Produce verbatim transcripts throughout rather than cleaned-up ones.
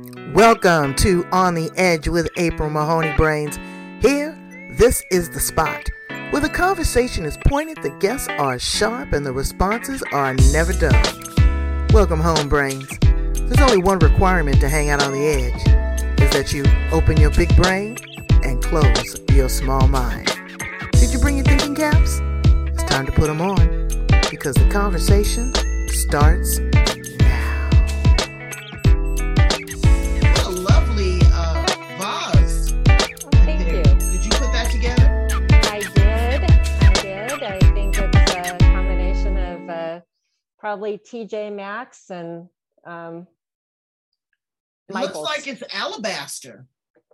Welcome to On the Edge with April Mahoney Brains. Here, this is the spot where the conversation is pointed, the guests are sharp, and the responses are never dull. Welcome home, Brains. There's only one requirement to hang out on the edge, is that you open your big brain and close your small mind. Did you bring your thinking caps? It's time to put them on, because the conversation starts now. What a lovely uh, vase. Thank you. Did you put that together? I did. I did. I think it's a combination of uh, probably T J Maxx and um, It Michaels. looks like it's alabaster.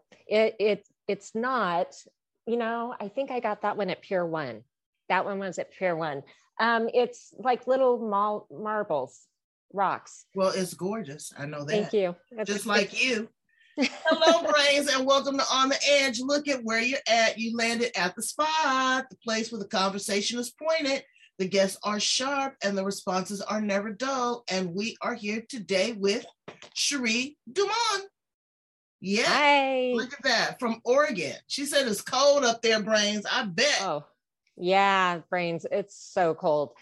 It it it's not. You know, I think I got that one at Pier One. That one was at Pier One. Um, it's like little mal- marbles, rocks. Well, it's gorgeous. I know that. Thank you. It's, Just like you. Hello, Brains, and welcome to On the Edge. Look at where you're at. You landed at the spot, the place where the conversation is pointed. The guests are sharp and the responses are never dull. And we are here today with Cherie Dumont. Yeah. Hi. Look at that. From Oregon. She said it's cold up there, Brains. I bet. Oh, yeah, Brains. It's so cold.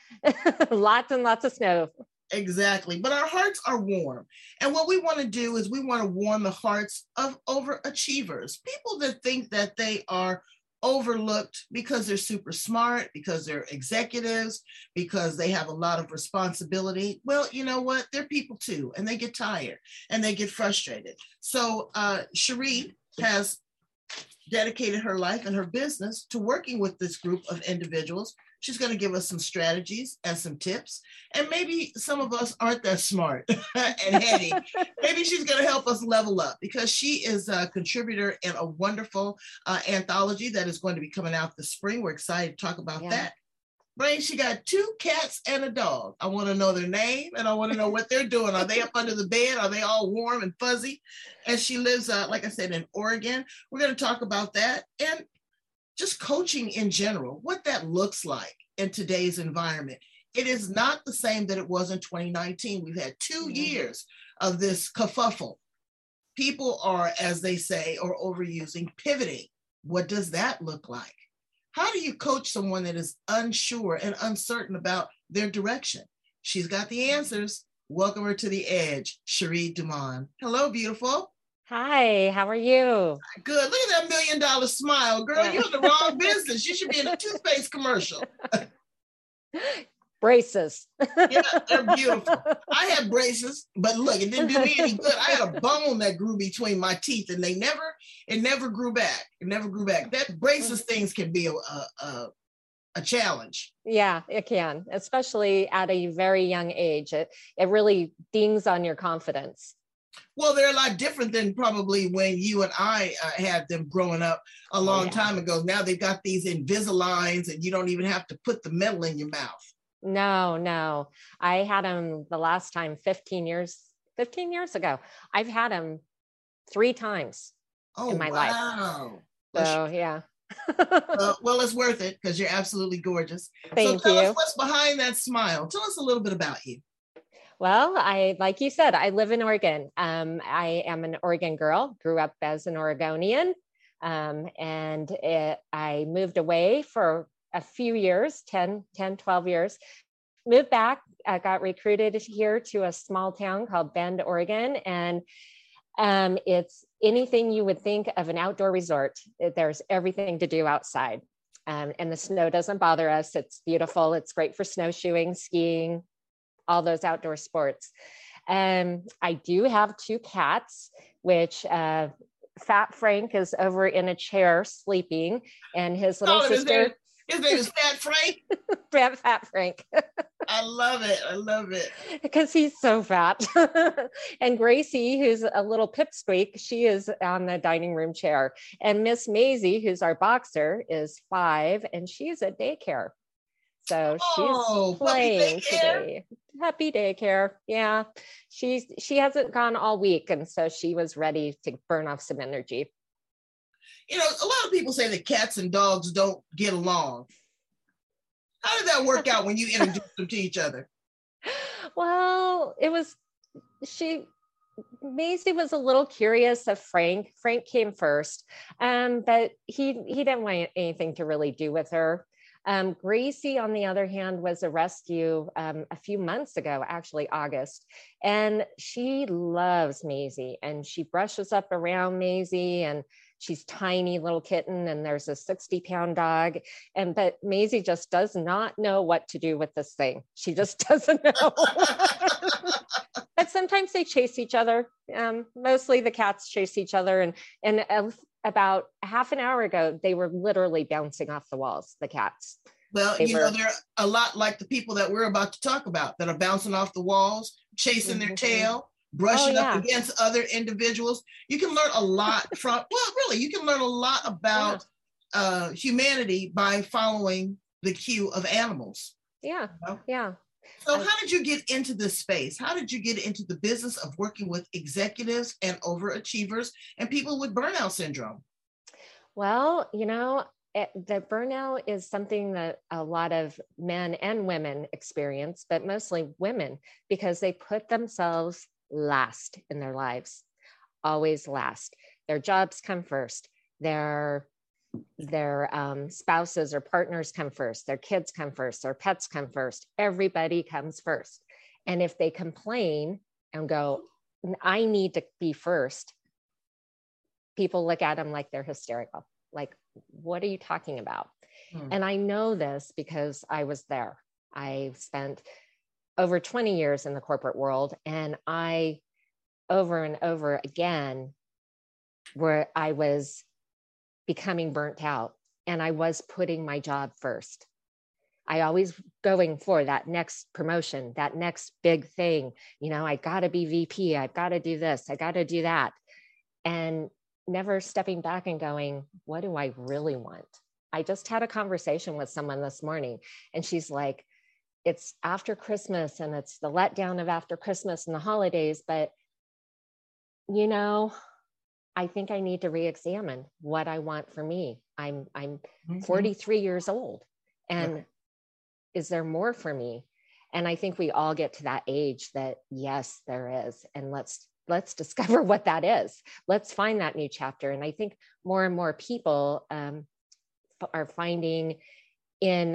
Lots and lots of snow. Exactly. But our hearts are warm. And what we want to do is we want to warm the hearts of overachievers, people that think that they are overlooked because they're super smart, because they're executives, because they have a lot of responsibility. Well, you know what? They're people too, and they get tired and they get frustrated. So uh, Cherie has dedicated her life and her business to working with this group of individuals. She's going to give us some strategies and some tips. And maybe some of us aren't that smart and heady. Maybe she's going to help us level up, because she is a contributor in a wonderful uh, anthology that is going to be coming out this spring. We're excited to talk about Yeah. that. Brain, she got two cats and a dog. I want to know their name, and I want to know what they're doing. Are they up under the bed? Are they all warm and fuzzy? And she lives, uh, like I said, in Oregon. We're going to talk about that and just coaching in general, what that looks like in today's environment. It is not the same that it was in twenty nineteen. We've had two mm-hmm. years of this kerfuffle. People are, as they say, or overusing, pivoting. What does that look like? How do you coach someone that is unsure and uncertain about their direction? She's got the answers. Welcome her to the edge, Cherie Dumont. Hello, beautiful. Hi, how are you? Good. Look at that million dollar smile. Girl, yeah. You're in the wrong business. You should be in a toothpaste commercial. Braces. Yeah, they're beautiful. I had braces, but look, it didn't do me any good. I had a bone that grew between my teeth, and they never, it never grew back. It never grew back. That braces things can be a, a, a challenge. Yeah, it can, especially at a very young age. It, it really dings on your confidence. Well, they're a lot different than probably when you and I uh, had them growing up a long oh, yeah. time ago. Now they've got these Invisaligns, and you don't even have to put the metal in your mouth. No, no. I had them the last time fifteen years, fifteen years ago. I've had them three times oh, in my wow. life. So, yeah. uh, well, it's worth it, because you're absolutely gorgeous. Thank so tell you. us what's behind that smile. Tell us a little bit about you. Well, I, like you said, I live in Oregon. Um, I am an Oregon girl, grew up as an Oregonian, um, and it, I moved away for a few years, ten, ten, twelve years, moved back, I got recruited here to a small town called Bend, Oregon. And um, it's anything you would think of an outdoor resort. There's everything to do outside. Um, and the snow doesn't bother us. It's beautiful. It's great for snowshoeing, skiing, all those outdoor sports. Um, I do have two cats, which uh, Fat Frank is over in a chair sleeping, and his little oh, sister. His name is Fat Frank? Fat, Fat Frank. I love it. I love it. Because he's so fat. And Gracie, who's a little pipsqueak, she is on the dining room chair. And Miss Maisie, who's our boxer, is five, and she's at daycare. So oh, she's playing today. Happy daycare. Yeah. She's, she hasn't gone all week. And so she was ready to burn off some energy. You know, a lot of people say that cats and dogs don't get along. How did that work out when you introduced them to each other? Well, it was, she, Maisie was a little curious of Frank. Frank came first, um, but he he didn't want anything to really do with her. Um, Gracie, on the other hand, was a rescue um, a few months ago, actually August, and she loves Maisie, and she brushes up around Maisie, and she's tiny little kitten, and there's a sixty pound dog, and but Maisie just does not know what to do with this thing. She just doesn't know. But sometimes they chase each other. Um, mostly the cats chase each other. And, and uh, about half an hour ago, they were literally bouncing off the walls, the cats. Well, They you were- know, they're a lot like the people that we're about to talk about that are bouncing off the walls, chasing their Mhm. tail, brushing Oh, up yeah. against other individuals. You can learn a lot from, well, really, you can learn a lot about uh, humanity by following the cue of animals. Yeah, you know? yeah. So I- how did you get into this space? How did you get into the business of working with executives and overachievers and people with burnout syndrome? Well, you know, it, the burnout is something that a lot of men and women experience, but mostly women, because they put themselves last in their lives, always last. Their jobs come first. Their their um, spouses or partners come first. Their kids come first. Their pets come first. Everybody comes first. And if they complain and go, I need to be first, people look at them like they're hysterical. Like, what are you talking about? Hmm. And I know this because I was there. I spent over twenty years in the corporate world, and I, over and over again, where I was becoming burnt out, and I was putting my job first. I always going for that next promotion, that next big thing. You know, I got to be V P. I've got to do this. I got to do that. And never stepping back and going, what do I really want? I just had a conversation with someone this morning, and she's like, it's after Christmas and it's the letdown of after Christmas and the holidays, but you know, I think I need to re-examine what I want for me. I'm I'm Mhm. forty-three years old, and Right. is there more for me? And I think we all get to that age that yes, there is, and let's let's discover what that is. Let's find that new chapter. And I think more and more people um, are finding in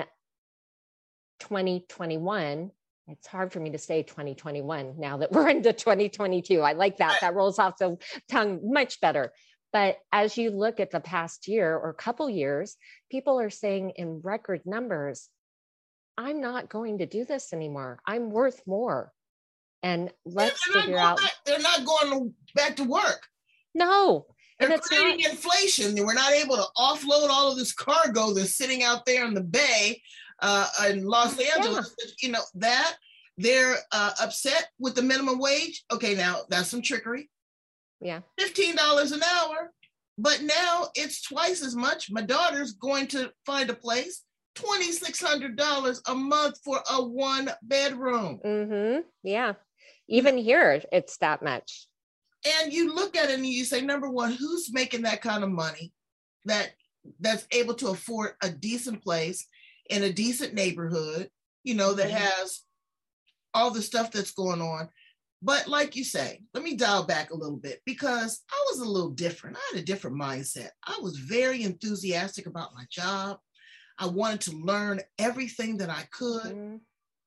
twenty twenty-one. It's hard for me to say twenty twenty-one now that we're into twenty twenty-two. I like that. That rolls off the tongue much better. But as you look at the past year or couple years, people are saying in record numbers, I'm not going to do this anymore. I'm worth more. And let's they're figure not out. going back, they're not going to, back to work. No. They're And it's creating not. inflation. We're not able to offload all of this cargo that's sitting out there in the bay uh, in Los Angeles. You know, that they're uh, upset with the minimum wage. Okay, now that's some trickery. Yeah. fifteen dollars an hour, but now it's twice as much. My daughter's going to find a place, twenty-six hundred dollars a month for a one bedroom. Mm-hmm. Yeah. Even here, it's that much. And you look at it and you say, number one, who's making that kind of money that that's able to afford a decent place in a decent neighborhood, you know, that has all the stuff that's going on. But like you say, let me dial back a little bit, because I was a little different. I had a different mindset. I was very enthusiastic about my job. I wanted to learn everything that I could. Mhm.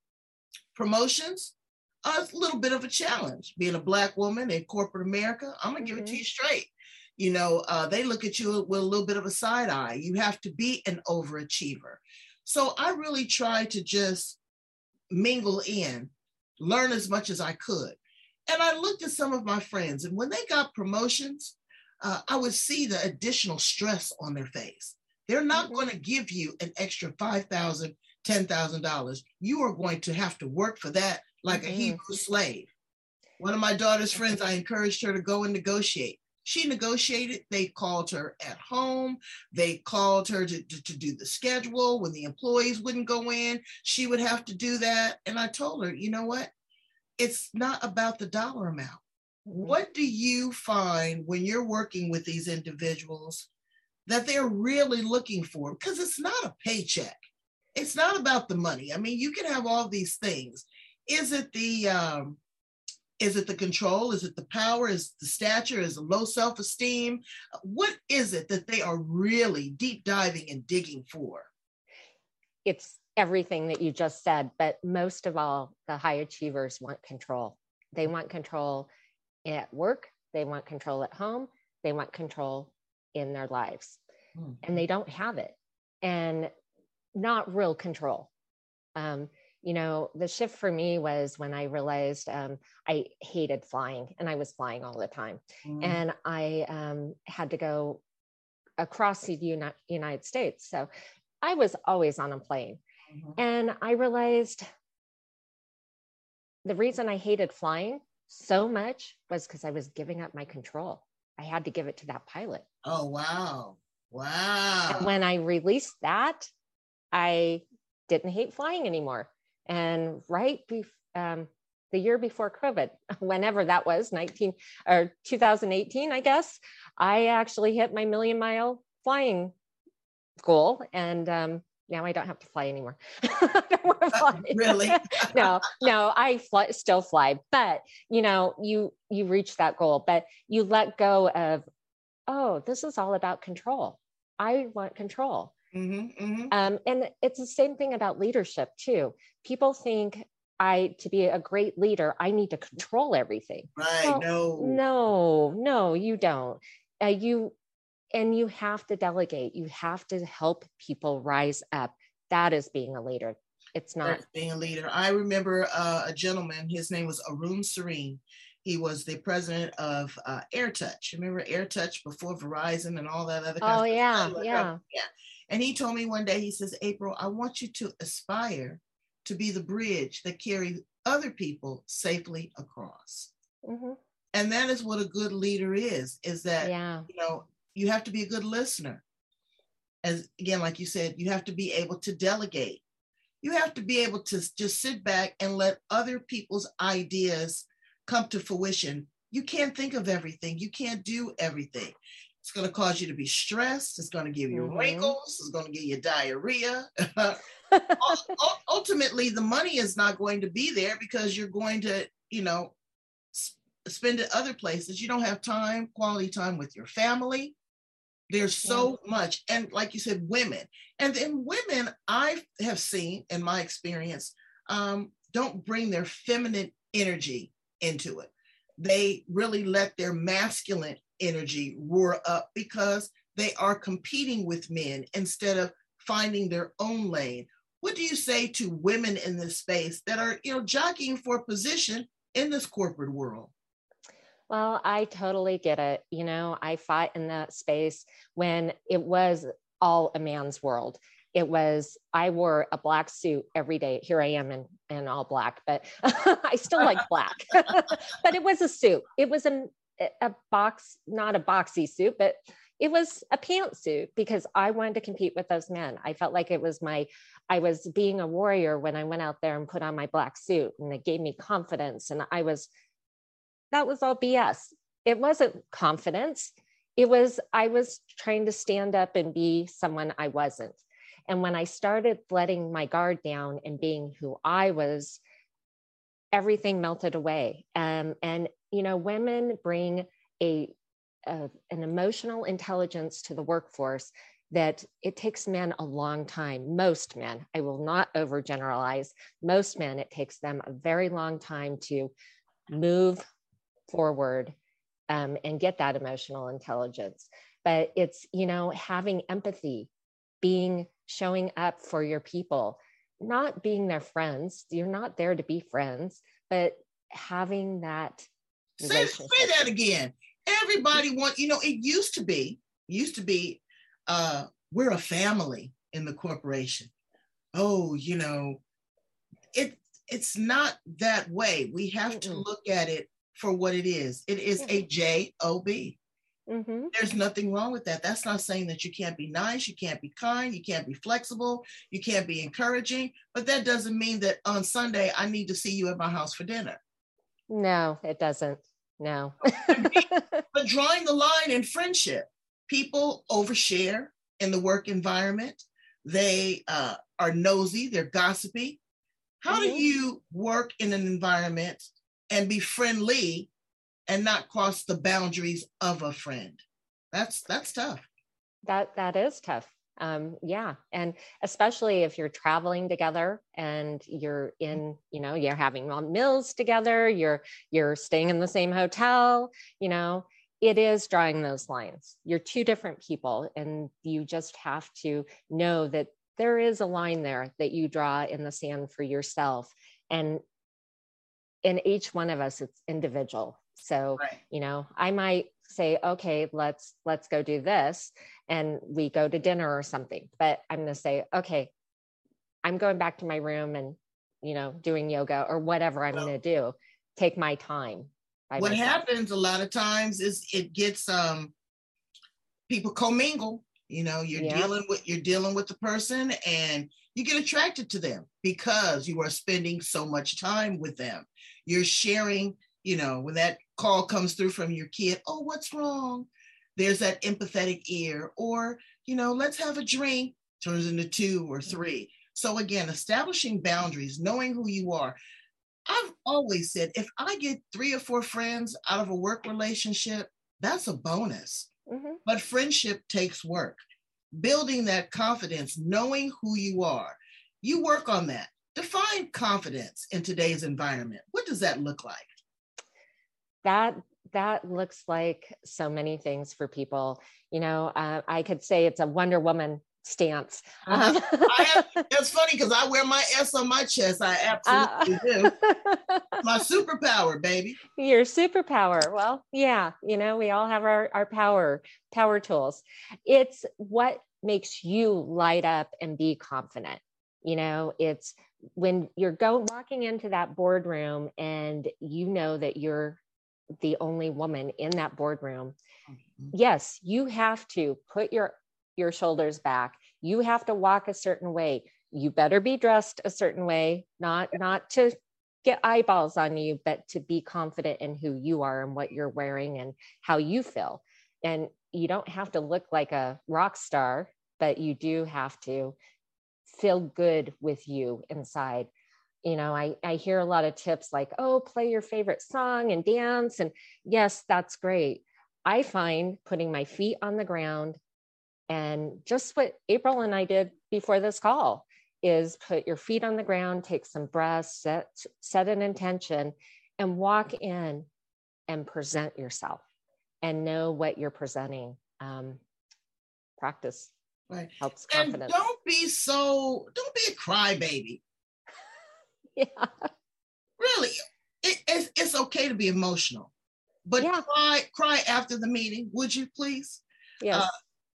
Promotions, a little bit of a challenge. Being a Black woman in corporate America, I'm gonna give it to Mhm. you straight. You know, uh, they look at you with a little bit of a side eye. You have to be an overachiever. So I really tried to just mingle in, learn as much as I could. And I looked at some of my friends, and when they got promotions, uh, I would see the additional stress on their face. They're not Mhm. going to give you an extra five thousand dollars, ten thousand dollars. You are going to have to work for that like a Mhm. Hebrew slave. One of my daughter's friends, I encouraged her to go and negotiate. She negotiated. They called her at home. They called her to, to, to do the schedule. When the employees wouldn't go in, she would have to do that. And I told her, you know what? It's not about the dollar amount. What do you find when you're working with these individuals that they're really looking for? Because it's not a paycheck. It's not about the money. I mean, you can have all these things. Is it the um, Is it the control? Is it the power? Is it the stature? Is it low self-esteem? What is it that they are really deep diving and digging for? It's everything that you just said, but most of all, the high achievers want control. They want control at work. They want control at home. They want control in their lives. Mm-hmm. And they don't have it. And not real control. Um, you know, the shift for me was when I realized um, I hated flying, and I was flying all the time. Mm. And I um, had to go across the Uni- United States. So I was always on a plane. Mm-hmm. And I realized the reason I hated flying so much was because I was giving up my control. I had to give it to that pilot. Oh, wow. Wow. And when I released that, I didn't hate flying anymore. And right be, um, the year before COVID, whenever that was, nineteen or two thousand eighteen, I guess, I actually hit my million mile flying goal. And um, now I don't have to fly anymore. I don't want to fly. Really? no, no, I fly, still fly. But, you know, you, you reach that goal, but you let go of, oh, this is all about control. I want control. Mm-hmm, mm-hmm. Um, and it's the same thing about leadership too. People think I, to be a great leader, I need to control everything. Right. Well, no, no, no, you don't. Uh, you, and you have to delegate. You have to help people rise up. That is being a leader. It's not That's being a leader. I remember uh, a gentleman, his name was Arun Serene. He was the president of uh, AirTouch. Remember AirTouch before Verizon and all that other kind oh, of stuff? yeah, like, yeah. yeah. And he told me one day, he says, April, I want you to aspire to be the bridge that carries other people safely across. Mm-hmm. And that is what a good leader is, is that, yeah. you know, you have to be a good listener. As again, like you said, you have to be able to delegate. You have to be able to just sit back and let other people's ideas come to fruition. You can't think of everything. You can't do everything. It's going to cause you to be stressed. It's going to give you mm-hmm. wrinkles. It's going to give you diarrhea. Ultimately, the money is not going to be there because you're going to, you know, spend it other places. You don't have time, quality time with your family. There's so yeah. much. And like you said, women. And then women, I have seen in my experience, um, don't bring their feminine energy into it. They really let their masculine energy roar up because they are competing with men instead of finding their own lane. What do you say to women in this space that are, you know, jockeying for a position in this corporate world? Well, I totally get it. You know, I fought in that space when it was all a man's world. It was, I wore a black suit every day. Here I am in, in all black, but I still like black. But it was a suit. It was a, a box, not a boxy suit, but it was a pantsuit because I wanted to compete with those men. I felt like it was my, I was being a warrior when I went out there and put on my black suit, and it gave me confidence. And I was, that was all B S. It wasn't confidence. It was, I was trying to stand up and be someone I wasn't. And when I started letting my guard down and being who I was, everything melted away. Um, and, you know, women bring a, a an emotional intelligence to the workforce that it takes men a long time. Most men, I will not overgeneralize, most men, it takes them a very long time to move forward um, and get that emotional intelligence. But it's, you know, having empathy, being, showing up for your people, not being their friends. You're not there to be friends, but having that say, say that again. Everybody want, you know, it used to be, used to be, uh, we're a family in the corporation. Oh, you know, it it's not that way. We have mm-hmm. to look at it for what it is. It is mm-hmm. a J O B. Mm-hmm. There's nothing wrong with that. That's not saying that you can't be nice, you can't be kind, you can't be flexible, you can't be encouraging, but that doesn't mean that on Sunday I need to see you at my house for dinner. No, it doesn't. No. But drawing the line in friendship, people overshare in the work environment. They uh, are nosy, they're gossipy. How mm-hmm. do you work in an environment and be friendly and not cross the boundaries of a friend. That's that's tough. That that is tough. Um, yeah. And especially if you're traveling together and you're in, you know, you're having meals together, you're, you're staying in the same hotel, you know, it is drawing those lines. You're two different people, and you just have to know that there is a line there that you draw in the sand for yourself. And in each one of us, it's individual. So, right. you know, I might say, okay, let's, let's go do this. And we go to dinner or something, but I'm going to say, okay, I'm going back to my room and, you know, doing yoga or whatever I'm well, going to do. Take my time. What myself. happens a lot of times is it gets, um, people commingle, you know, you're yeah. dealing with, you're dealing with the person and you get attracted to them because you are spending so much time with them. You're sharing, you know, when that call comes through from your kid, oh, what's wrong? There's that empathetic ear, or, you know, let's have a drink, turns into two or three. So again, establishing boundaries, knowing who you are. I've always said, if I get three or four friends out of a work relationship, that's a bonus. Mm-hmm. But friendship takes work. Building that confidence, knowing who you are. You work on that. Define confidence in today's environment. What does that look like? That that looks like so many things for people. You know, uh, I could say it's a Wonder Woman stance. Uh, I have, that's funny because I wear my S on my chest. I absolutely uh, do. My superpower, baby. Your superpower. Well, yeah, you know, we all have our, our power, power tools. It's what makes you light up and be confident. You know, it's when you're going walking into that boardroom and you know that you're the only woman in that boardroom. Mm-hmm. Yes, you have to put your your shoulders back. You have to walk a certain way. You better be dressed a certain way, not not to get eyeballs on you, but to be confident in who you are and what you're wearing and how you feel. And you don't have to look like a rock star, but you do have to feel good with you inside. You know, I, I hear a lot of tips like, oh, play your favorite song and dance. And yes, that's great. I find putting my feet on the ground and just what April and I did before this call is put your feet on the ground, take some breaths, set, set an intention and walk in and present yourself and know what you're presenting. Um, practice right. helps confidence. And don't be so, don't be a crybaby. Yeah. Really, it, it's, it's okay to be emotional, but yeah. cry, cry after the meeting, would you please? Yes. Uh,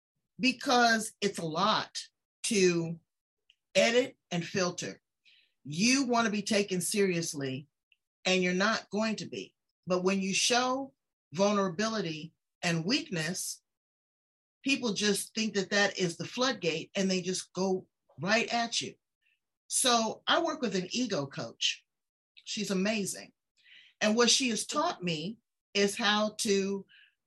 because it's a lot to edit and filter. You want to be taken seriously and you're not going to be. But when you show vulnerability and weakness, people just think that that is the floodgate and they just go right at you. So I work with an ego coach. She's amazing. And what she has taught me is how to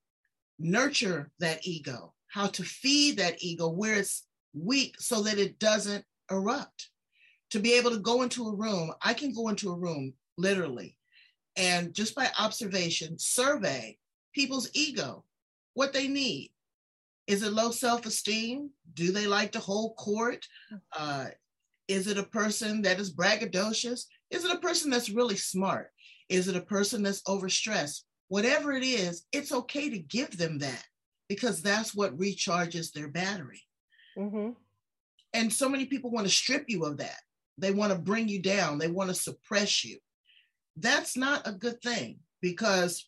nurture that ego, how to feed that ego where it's weak so that it doesn't erupt. To be able to go into a room, I can go into a room literally, and just by observation, survey people's ego, what they need. Is it low self-esteem? Do they like to hold court? Uh, Is it a person that is braggadocious? Is it a person that's really smart? Is it a person that's overstressed? Whatever it is, it's okay to give them that because that's what recharges their battery. Mm-hmm. And so many people want to strip you of that. They want to bring you down. They want to suppress you. That's not a good thing because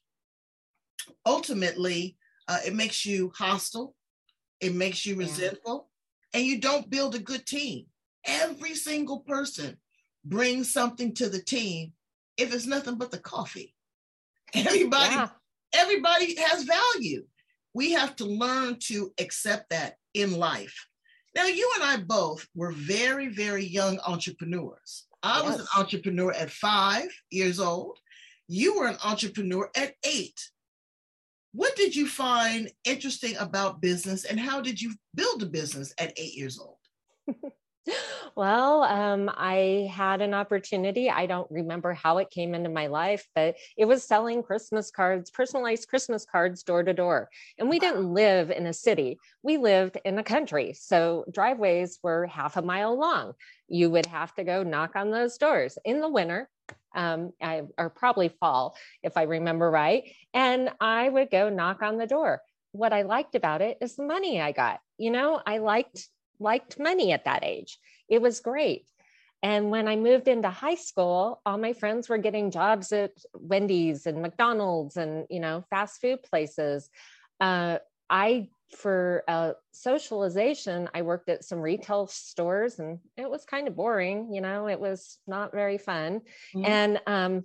ultimately uh, it makes you hostile. It makes you resentful, yeah. and you don't build a good team. Every single person brings something to the team if it's nothing but the coffee. Everybody, yeah. everybody has value. We have to learn to accept that in life. Now, you and I both were very, very young entrepreneurs. I yes. was an entrepreneur at five years old. You were an entrepreneur at eight. What did you find interesting about business and how did you build a business at eight years old? Well, um, I had an opportunity. I don't remember how it came into my life, but it was selling Christmas cards, personalized Christmas cards door to door. And we didn't live in a city, we lived in a country. So driveways were half a mile long. You would have to go knock on those doors in the winter. Um, I, or probably fall, if I remember right. And I would go knock on the door. What I liked about it is the money I got. You know, I liked liked money at that age. It was great. And when I moved into high school, all my friends were getting jobs at Wendy's and McDonald's and, you know, fast food places. Uh, I, for uh, socialization, I worked at some retail stores, and it was kind of boring. You know, it was not very fun. Mm-hmm. And um,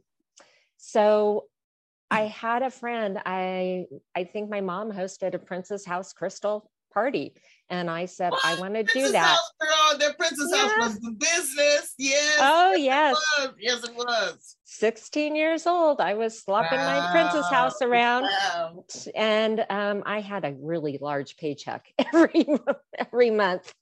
so I had a friend, I, I think my mom hosted a Princess House Crystal party. And I said, what? I want to do that. House, girl, their Princess yeah. House was the business. Yes. Oh, yes. Yes. It yes, it was. sixteen years old. I was slopping wow. my Princess House around. Wow. And um, I had a really large paycheck every, every month.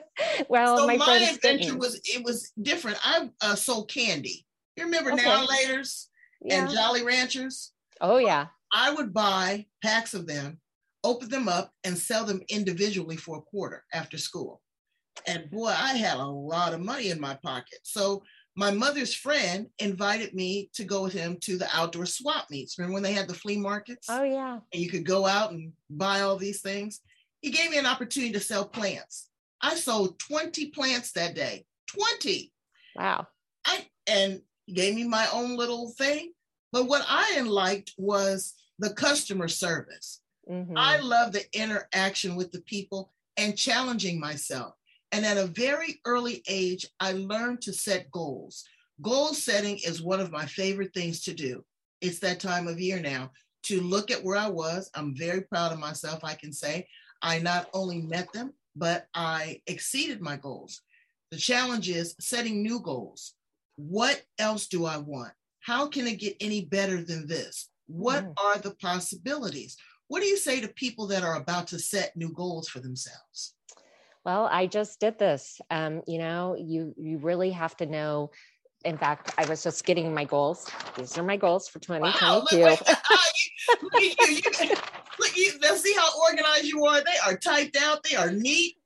Well, so my, my friends adventure didn't. was, it was different. I uh, sold candy. You remember Okay. Now and Laters Yeah. and Jolly Ranchers? Oh, yeah. I would buy packs of them, open them up, and sell them individually for a quarter after school. And boy, I had a lot of money in my pocket. So my mother's friend invited me to go with him to the outdoor swap meets. Remember when they had the flea markets? Oh, yeah. And you could go out and buy all these things. He gave me an opportunity to sell plants. I sold twenty plants that day. twenty. Wow. I and he gave me my own little thing. But what I liked was the customer service. Mm-hmm. I love the interaction with the people and challenging myself. And at a very early age, I learned to set goals. Goal setting is one of my favorite things to do. It's that time of year now to look at where I was. I'm very proud of myself. I can say I not only met them, but I exceeded my goals. The challenge is setting new goals. What else do I want? How can it get any better than this? What mm. are the possibilities? What do you say to people that are about to set new goals for themselves? Well, I just did this. Um, you know, you you really have to know. In fact, I was just getting my goals. These are my goals for twenty twenty-two. Wow, look, look, look at you. you look, you, let's see how organized you are. They are typed out. They are neat.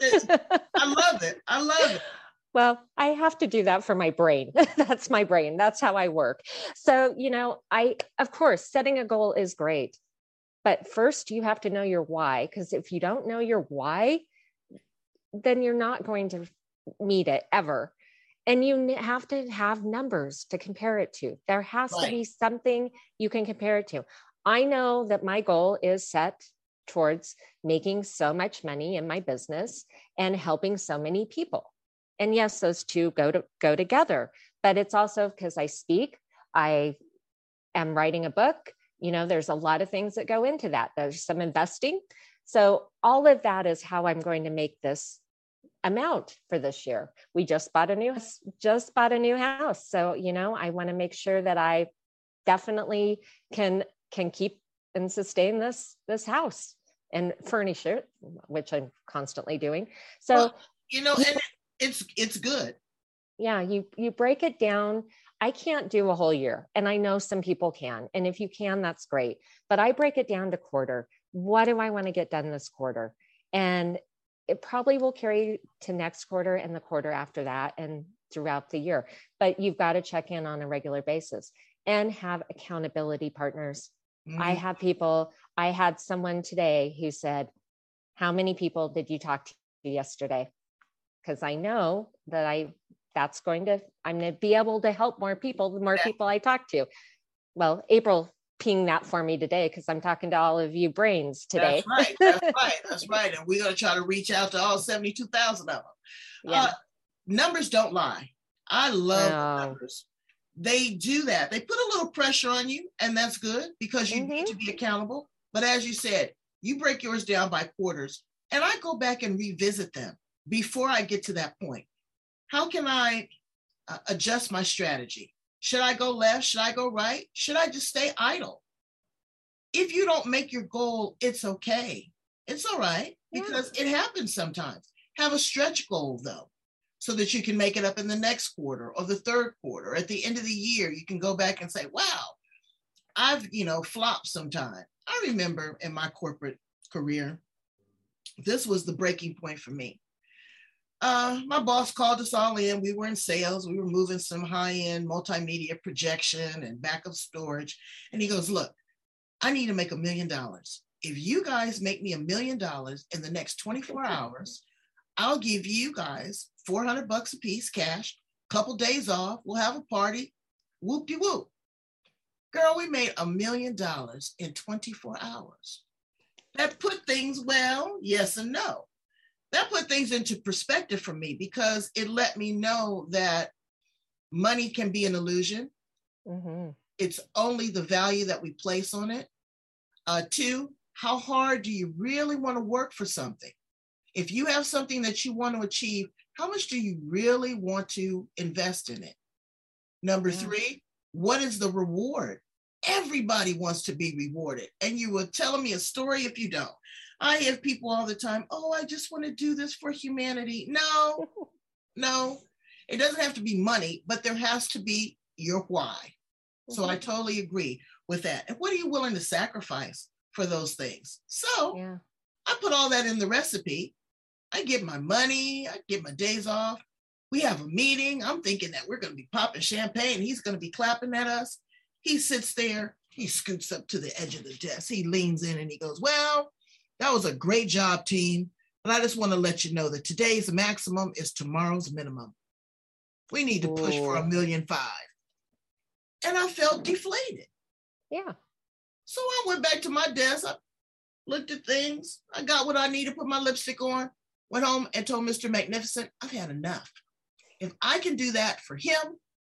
I love it. I love it. Well, I have to do that for my brain. That's my brain. That's how I work. So, you know, I, of course, setting a goal is great. But first, you have to know your why, because if you don't know your why, then you're not going to meet it ever. And you have to have numbers to compare it to. There has right. to be something you can compare it to. I know that my goal is set towards making so much money in my business and helping so many people. And yes, those two go to go together. But it's also because I speak, I am writing a book. You know, there's a lot of things that go into that. There's some investing. So all of that is how I'm going to make this amount for this year. We just bought a new, just bought a new house. So, you know, I want to make sure that I definitely can, can keep and sustain this, this house and furnish it, which I'm constantly doing. So, well, you know, and it's, it's good. Yeah. You, you break it down. I can't do a whole year, and I know some people can. And if you can, that's great. But I break it down to quarter. What do I want to get done this quarter? And it probably will carry to next quarter and the quarter after that and throughout the year. But you've got to check in on a regular basis and have accountability partners. Mm-hmm. I have people, I had someone today who said, how many people did you talk to yesterday? Because I know that I that's going to, I'm going to be able to help more people, the more yeah. people I talk to. Well, April pinged that for me today because I'm talking to all of you brains today. That's right. That's right. That's right. And we're going to try to reach out to all seventy-two thousand of them. Yeah. Uh, numbers don't lie. I love no. numbers. They do that. They put a little pressure on you, and that's good because you mm-hmm. need to be accountable. But as you said, you break yours down by quarters, and I go back and revisit them before I get to that point. How can I uh, adjust my strategy? Should I go left? Should I go right? Should I just stay idle? If you don't make your goal, it's okay. It's all right because yeah. it happens sometimes. Have a stretch goal though. so that you can make it up in the next quarter or the third quarter. At the end of the year, you can go back and say, wow, I've, you know, flopped sometime. I remember in my corporate career, this was the breaking point for me. Uh, my boss called us all in. We were in sales. We were moving some high-end multimedia projection and backup storage. And he goes, look, I need to make a million dollars. If you guys make me a million dollars in the next twenty-four hours, I'll give you guys four hundred bucks a piece cash, couple days off. We'll have a party. Whoop-de-whoop. Girl, we made a million dollars in twenty-four hours. That put things, well, yes and no. That put things into perspective for me because it let me know that money can be an illusion. Mm-hmm. It's only the value that we place on it. Uh, two, how hard do you really want to work for something? If you have something that you want to achieve, how much do you really want to invest in it? Number yeah. three, what is the reward? Everybody wants to be rewarded. And you were telling me a story if you don't. I have people all the time, oh, I just want to do this for humanity. No, no, it doesn't have to be money, but there has to be your why. Mm-hmm. So I totally agree with that. And what are you willing to sacrifice for those things? So yeah. I put all that in the recipe. I get my money, I get my days off. We have a meeting. I'm thinking that we're going to be popping champagne. He's going to be clapping at us. He sits there, he scoots up to the edge of the desk. He leans in and he goes, well, that was a great job, team. But I just want to let you know that today's maximum is tomorrow's minimum. We need to push Ooh. for a million five. And I felt deflated. Yeah. So I went back to my desk. I looked at things. I got what I needed, put my lipstick on, went home and told Mister Magnificent, I've had enough. If I can do that for him,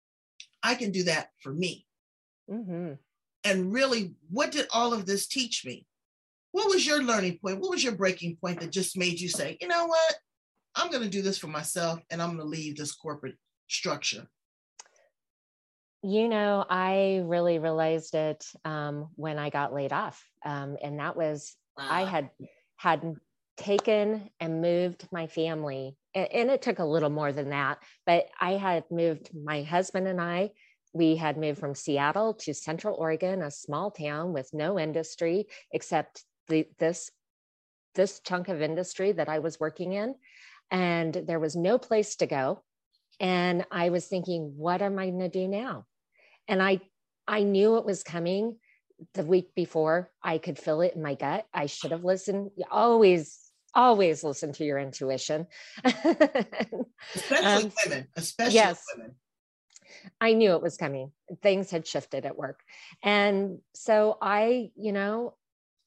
I can do that for me. Mm-hmm. And really, what did all of this teach me? What was your learning point? What was your breaking point that just made you say, you know what? I'm going to do this for myself and I'm going to leave this corporate structure? You know, I really realized it um, when I got laid off. Um, and that was, wow. I had had taken and moved my family. And, and it took a little more than that, but I had moved, my husband and I, we had moved from Seattle to Central Oregon, a small town with no industry except the, this, this chunk of industry that I was working in. And there was no place to go. And I was thinking, what am I going to do now? And I, I knew it was coming the week before. I could feel it in my gut. I should have listened. You always, always listen to your intuition. Especially um, women, especially yes, women. I knew it was coming. Things had shifted at work. And so I, you know,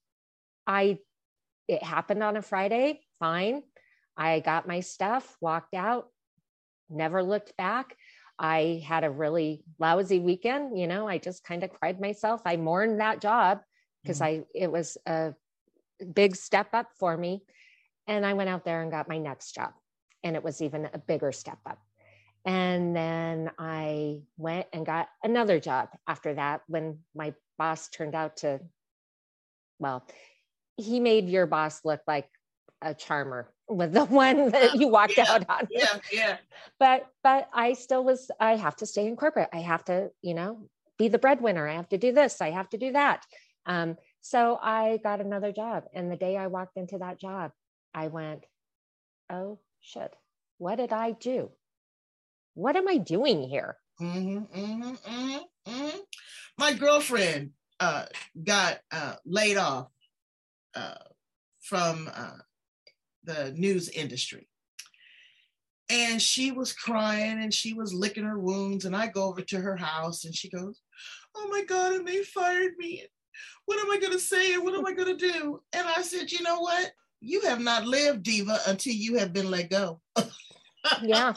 I, it happened on a Friday, fine. I got my stuff, walked out, never looked back. I had a really lousy weekend. You know, I just kind of cried myself. I mourned that job because mm-hmm. I, it was a big step up for me. And I went out there and got my next job. And it was even a bigger step up. And then I went and got another job after that when my boss turned out to, well, he made your boss look like a charmer with the one that you walked yeah, out on. Yeah, yeah. But, but I still was, I have to stay in corporate. I have to, you know, be the breadwinner. I have to do this. I have to do that. Um, so I got another job. And the day I walked into that job, I went, oh shit, what did I do? What am I doing here? Mm-hmm, mm-hmm, mm-hmm, mm-hmm. My girlfriend uh, got uh, laid off uh, from uh, the news industry. And she was crying and she was licking her wounds. And I go over to her house and she goes, oh my God, and they fired me. What am I going to say? And what am I going to do? And I said, you know what? You have not lived, Diva, until you have been let go. Yeah.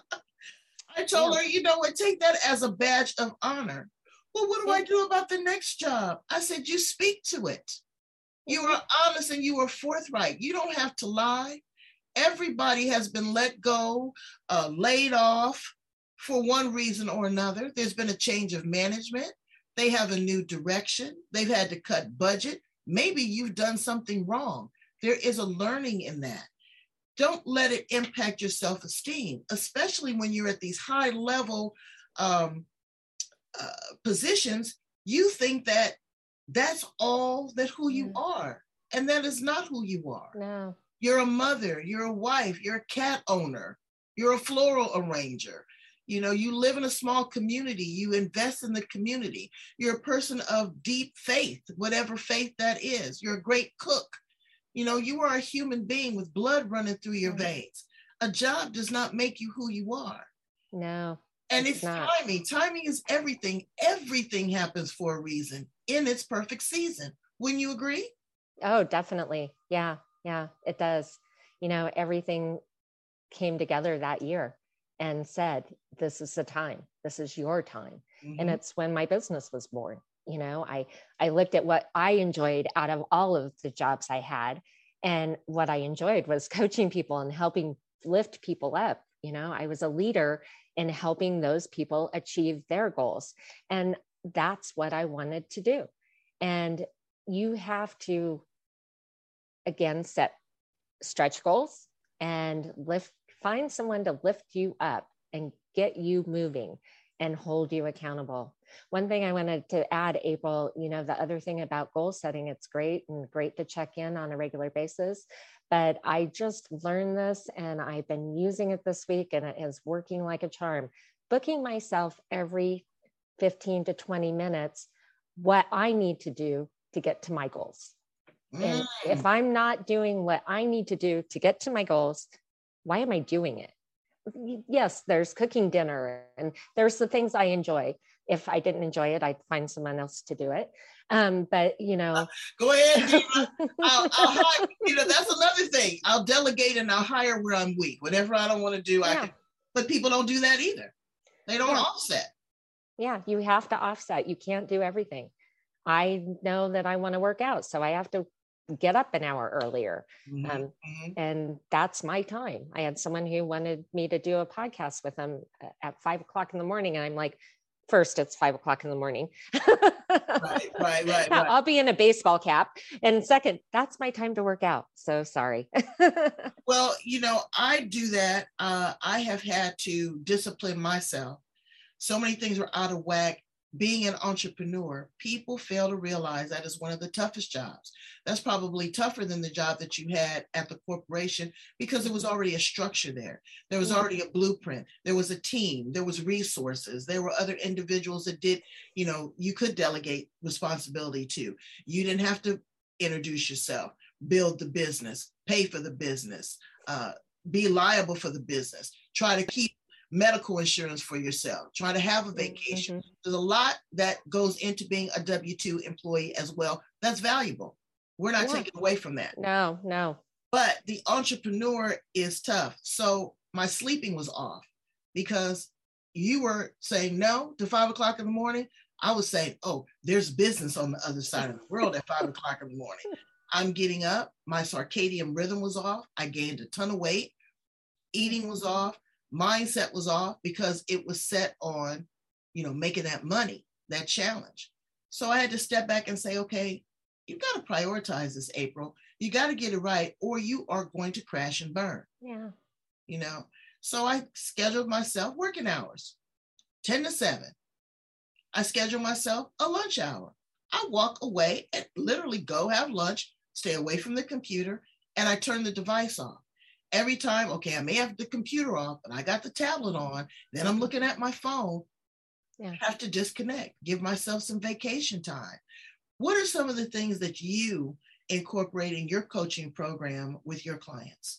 I told yeah. her, you know what, take that as a badge of honor. Well, what do I do about the next job? I said, you speak to it. You are honest and you are forthright. You don't have to lie. Everybody has been let go, uh, laid off for one reason or another. There's been a change of management. They have a new direction. They've had to cut budget. Maybe you've done something wrong. There is a learning in that. don't let it impact your self-esteem, especially when you're at these high level um, uh, positions. You think that that's all that who you Yeah. are. And that is not who you are. No. You're a mother, you're a wife, you're a cat owner, you're a floral arranger. You know, you live in a small community, you invest in the community. You're a person of deep faith, whatever faith that is. You're a great cook. You know, you are a human being with blood running through your veins. A job does not make you who you are. No. And it's it's not. timing. Timing is everything. Everything happens for a reason in its perfect season. Wouldn't you agree? Oh, definitely. Yeah. Yeah, it does. You know, everything came together that year and said, this is the time. This is your time. Mm-hmm. And it's when my business was born. You know, I, I looked at what I enjoyed out of all of the jobs I had. And what I enjoyed was coaching people and helping lift people up. You know, I was a leader in helping those people achieve their goals. And that's what I wanted to do. And you have to, again, set stretch goals and lift, find someone to lift you up and get you moving and hold you accountable. One thing I wanted to add, April, you know, the other thing about goal setting, it's great and great to check in on a regular basis, but I just learned this and I've been using it this week and it is working like a charm. Booking myself every fifteen to twenty minutes, what I need to do to get to my goals. And Mm. if I'm not doing what I need to do to get to my goals, why am I doing it? Yes, there's cooking dinner and there's the things I enjoy. If I didn't enjoy it, I'd find someone else to do it. Um, but you know, go ahead. Diva. I'll, I'll hire, you know, that's another thing. I'll delegate and I'll hire where I'm weak. Whatever I don't want to do, yeah. I can. But people don't do that either. They don't yeah. offset. Yeah, you have to offset. You can't do everything. I know that I want to work out, so I have to get up an hour earlier. Mm-hmm. Um, mm-hmm. And that's my time. I had someone who wanted me to do a podcast with them at five o'clock in the morning. And I'm like, first, it's five o'clock in the morning. right, right, right, right. I'll be in a baseball cap. And second, that's my time to work out. So sorry. Well, you know, I do that. Uh, I have had to discipline myself. So many things were out of whack. Being an entrepreneur, people fail to realize that is one of the toughest jobs. That's probably tougher than the job that you had at the corporation because there was already a structure there. There was already a blueprint. There was a team. There was resources. There were other individuals that did, you know, you could delegate responsibility to. You didn't have to introduce yourself, build the business, pay for the business, uh, be liable for the business, try to keep medical insurance for yourself, try to have a vacation. Mm-hmm. There's a lot that goes into being a W two employee as well. That's valuable. We're not yeah. taking away from that. No, no. But the entrepreneur is tough. So my sleeping was off because you were saying no to five o'clock in the morning. I was saying, oh, there's business on the other side of the world at five o'clock in the morning. I'm getting up. My circadian rhythm was off. I gained a ton of weight. Eating was off. Mindset was off because it was set on, you know, making that money, that challenge. So I had to step back and say, okay, you got to prioritize this, April. You got to get it right or you are going to crash and burn. Yeah. You know, so I scheduled myself working hours, ten to seven. I scheduled myself a lunch hour. I walk away and literally go have lunch, stay away from the computer, and I turn the device off. Every time, okay, I may have the computer off, but I got the tablet on. Then I'm looking at my phone. Yeah. I have to disconnect, give myself some vacation time. What are some of the things that you incorporate in your coaching program with your clients?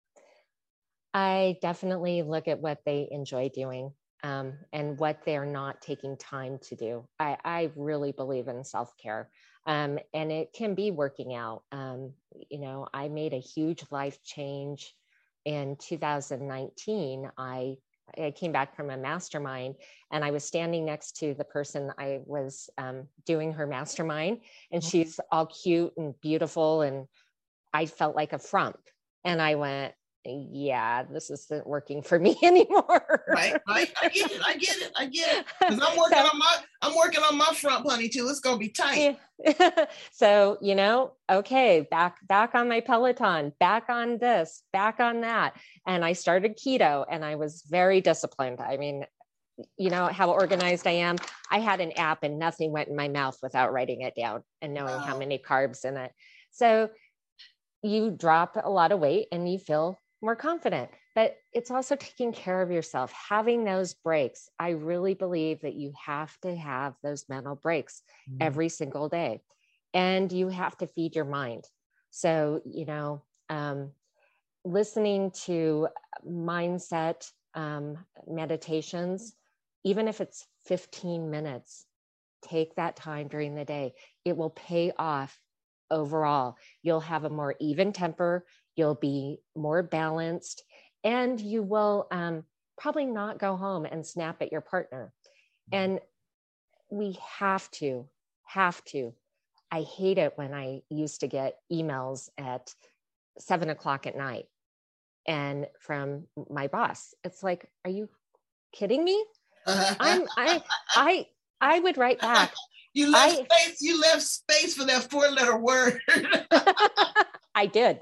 I definitely look at what they enjoy doing um, and what they're not taking time to do. I, I really believe in self-care. Um, and it can be working out. Um, you know, I made a huge life change in two thousand nineteen. I, I came back from a mastermind and I was standing next to the person I was um, doing her mastermind, and she's all cute and beautiful. And I felt like a frump. And I went, yeah, this isn't working for me anymore. Right, right. I get it. I get it. I get it. Because I'm working so, on my I'm working on my front, honey, too. It's gonna be tight. Yeah. So, you know, okay, back back on my Peloton, back on this, back on that. And I started keto and I was very disciplined. I mean, you know how organized I am. I had an app and nothing went in my mouth without writing it down and knowing wow. how many carbs in it. So you drop a lot of weight and you feel more confident, but it's also taking care of yourself, having those breaks. I really believe that you have to have those mental breaks mm-hmm. every single day, and you have to feed your mind. So, you know, um, listening to mindset um, meditations, even if it's fifteen minutes, take that time during the day. It will pay off overall. You'll have a more even temper. You'll be more balanced, and you will um, probably not go home and snap at your partner. And we have to, have to. I hate it when I used to get emails at seven o'clock at night and from my boss. It's like, are you kidding me? I'm, I, I, I would write back. You left I, space. You left space for that four-letter word. I did.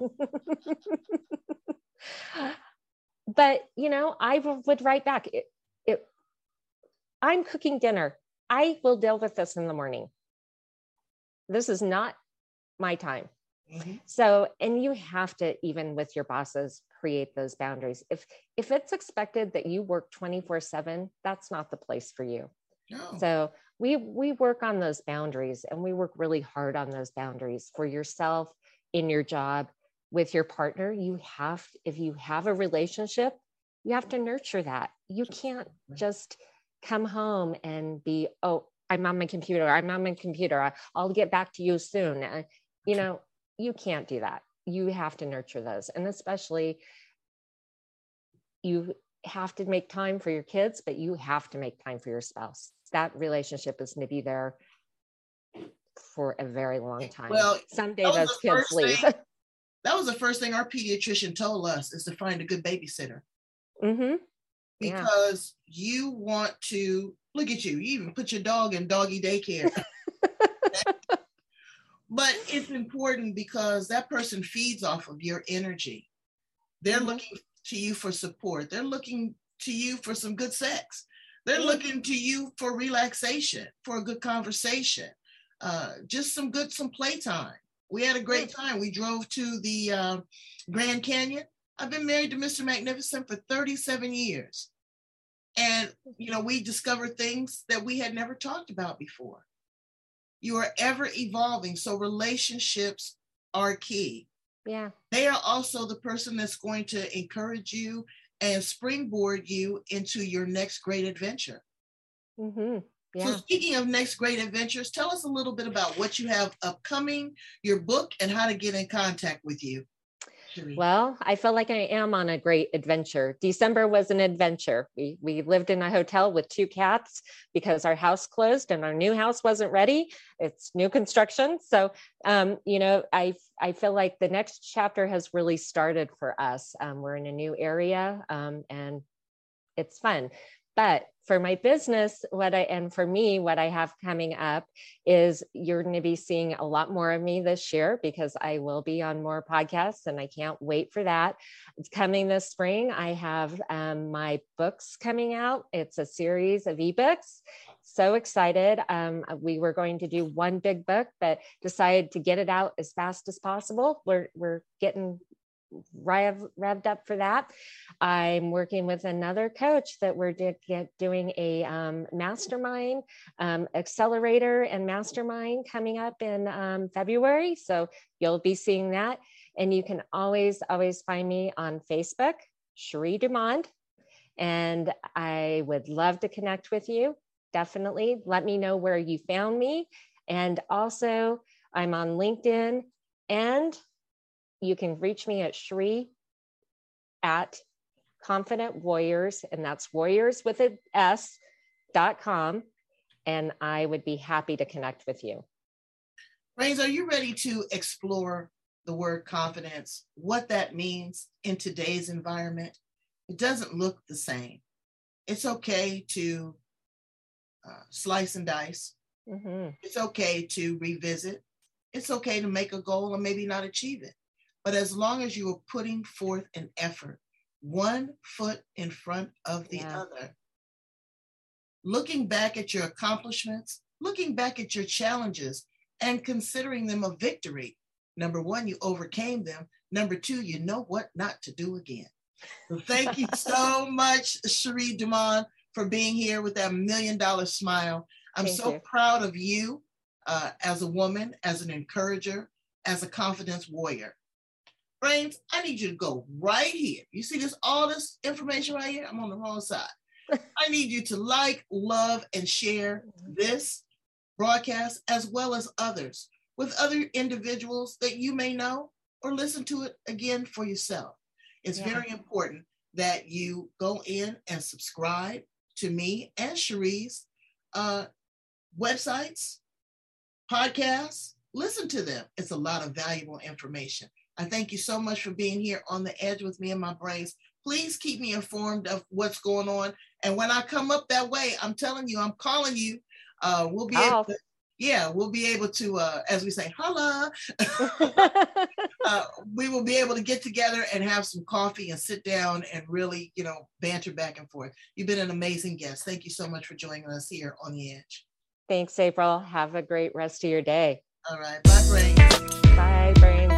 But, you know, I would write back. It, it, I'm cooking dinner. I will deal with this in the morning. This is not my time. Mm-hmm. So, and you have to, even with your bosses, create those boundaries. If, if it's expected that you work twenty-four seven, that's not the place for you. No. So we, we work on those boundaries, and we work really hard on those boundaries for yourself, in your job, with your partner. You have, if you have a relationship, you have to nurture that. You can't just come home and be, oh, I'm on my computer. I'm on my computer. I'll get back to you soon. Uh, you know, you can't do that. You have to nurture those. And especially you have to make time for your kids, but you have to make time for your spouse. That relationship is going to be there for a very long time. Well, someday those kids leave. Thing, that was the first thing our pediatrician told us, is to find a good babysitter. Mm-hmm. Because yeah. you want to, look at you, you even put your dog in doggy daycare. But it's important because that person feeds off of your energy. They're mm-hmm. looking to you for support. They're looking to you for some good sex. They're mm-hmm. looking to you for relaxation, for a good conversation, uh, just some good, some playtime. We had a great time. We drove to the uh, Grand Canyon. I've been married to Mister Magnificent for thirty-seven years. And, you know, we discovered things that we had never talked about before. You are ever evolving. So relationships are key. Yeah. They are also the person that's going to encourage you and springboard you into your next great adventure. Mm-hmm. Yeah. So speaking of next great adventures, tell us a little bit about what you have upcoming, your book, and how to get in contact with you. Well, I feel like I am on a great adventure. December was an adventure. We we lived in a hotel with two cats because our house closed and our new house wasn't ready. It's new construction. So, um, you know, I I feel like the next chapter has really started for us. Um, we're in a new area um, and it's fun. But for my business, what I, and for me, what I have coming up is you're going to be seeing a lot more of me this year because I will be on more podcasts and I can't wait for that. It's coming this spring. I have um, my books coming out. It's a series of ebooks. So excited. Um, we were going to do one big book, but decided to get it out as fast as possible. We're, we're getting Rev, revved up for that. I'm working with another coach that we're do, get, doing a um, mastermind, um, accelerator and mastermind coming up in um, February. So you'll be seeing that. And you can always, always find me on Facebook, Cherie Dumond. And I would love to connect with you. Definitely let me know where you found me. And also I'm on LinkedIn, and you can reach me at Cherie at Confident Warriors, and that's warriors with an S dot com. And I would be happy to connect with you. Brains, are you ready to explore the word confidence, what that means in today's environment, it doesn't look the same. It's okay to uh, slice and dice. Mm-hmm. It's okay to revisit. It's okay to make a goal and maybe not achieve it. But as long as you are putting forth an effort, one foot in front of the yeah. other, looking back at your accomplishments, looking back at your challenges and considering them a victory. Number one, you overcame them. Number two, you know what not to do again. So thank you so much, Cherie Dumond, for being here with that million dollar smile. I'm thank so you. proud of you uh, as a woman, as an encourager, as a confidence warrior. Brains, I need you to go right here. You see this, all this information right here? I'm on the wrong side. I need you to like, love, and share this broadcast as well as others with other individuals that you may know, or listen to it again for yourself. It's yeah. very important that you go in and subscribe to me and Cherie's uh, websites, podcasts. Listen to them. It's a lot of valuable information. I thank you so much for being here on the edge with me and my brains. Please keep me informed of what's going on. And when I come up that way, I'm telling you, I'm calling you. Uh, we'll be oh. able to, yeah, we'll be able to, uh, as we say, holla. uh, we will be able to get together and have some coffee and sit down and really, you know, banter back and forth. You've been an amazing guest. Thank you so much for joining us here on The Edge. Thanks, April. Have a great rest of your day. All right. Bye, Brains. Bye, Brains.